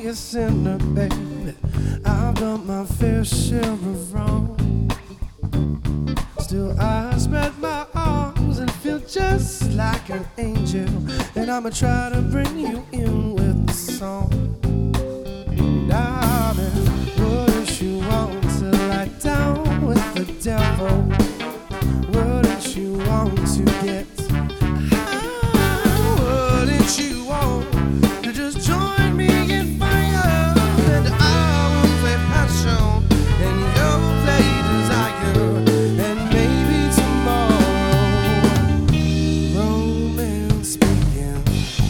be a sinner, baby. I've done my fair share of wrong. Still I spread my arms and feel just like an angel. And I'ma try to bring you in with a song. Darling, wouldn't you want to lie down with the devil? Wouldn't you want to get high? Wouldn't you want to just join me in fire? And I will play passion and you'll play desire. And maybe tomorrow romance begins.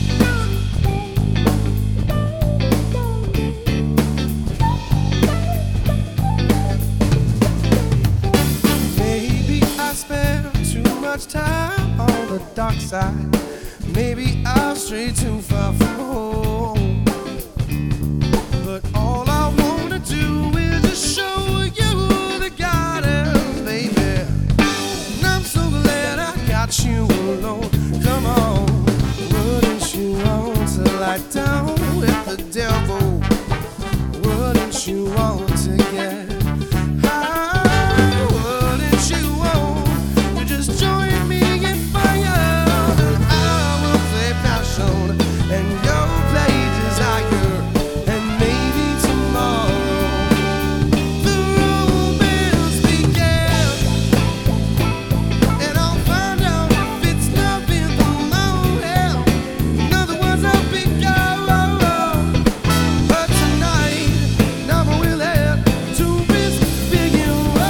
Maybe I spend too much time on the dark side. Maybe I'll stray too far from home. But all I wanna do is just show you the guidance, baby. And I'm so glad I got you alone. Come on, wouldn't you want to lie down with the devil? Wouldn't you want to get high? Wouldn't you want to just join me in fire? And I will play passion and you'll play desire. And maybe tomorrow the romance begins. And I'll find out if it's love in the morning. In other words, I'll be gone. But tonight, never will have to risk begin.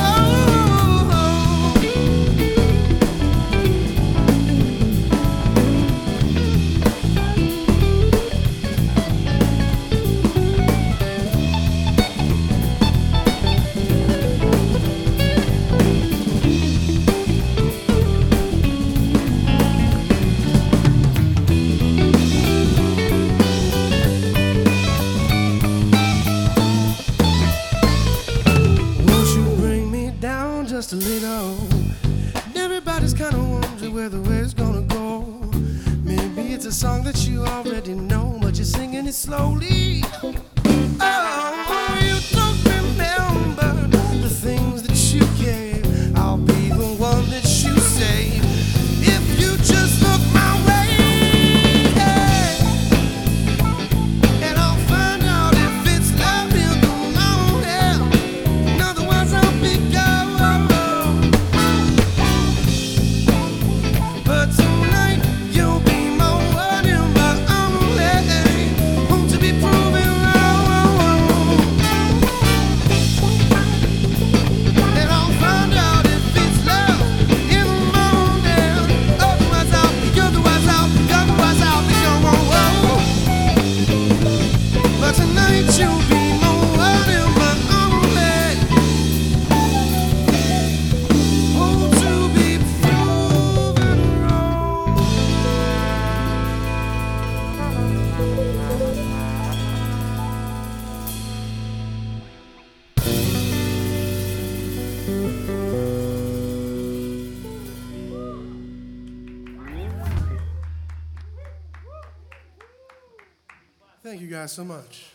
Won't you bring me down just a little? And everybody's kinda wondering where the way's gonna go. Maybe it's a song that you already know, but you're singing it slowly. Oh, you don't remember the things that you gave. I'll be the one that you save if you just look my way. And I'll find out if it's love in the morning. In other words, I'll be gone. But tonight you'll be my one and my only. Won't you be proven wrong? And I'll find out if it's love in the morning. Otherwise I'll be gone. But tonight you'll be my one and my only. Won't you be proven wrong? Thank you guys so much.